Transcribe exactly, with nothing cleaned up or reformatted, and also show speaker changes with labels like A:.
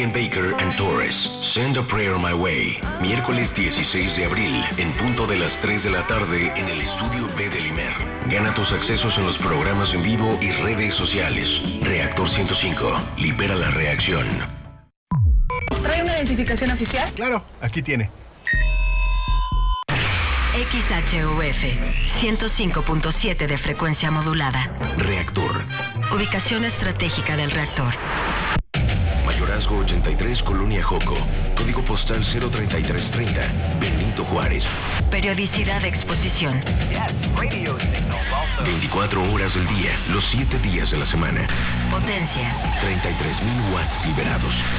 A: Brian Baker and Torres, Send a Prayer My Way. Miércoles dieciséis de abril, en punto de las tres de la tarde, en el Estudio B del Imer. Gana tus accesos en los programas en vivo y redes sociales. Reactor ciento cinco, libera la reacción.
B: ¿Trae una identificación oficial?
C: Claro, aquí tiene.
D: X H U F, ciento cinco punto siete de frecuencia modulada.
A: Reactor.
D: Ubicación estratégica del reactor.
A: Mayorazgo ochenta y tres, Colonia Joco. Código postal cero treinta y tres treinta, Benito Juárez.
D: Periodicidad de exposición.
A: veinticuatro horas del día, los siete días de la semana.
D: Potencia.
A: treinta y tres mil watts liberados.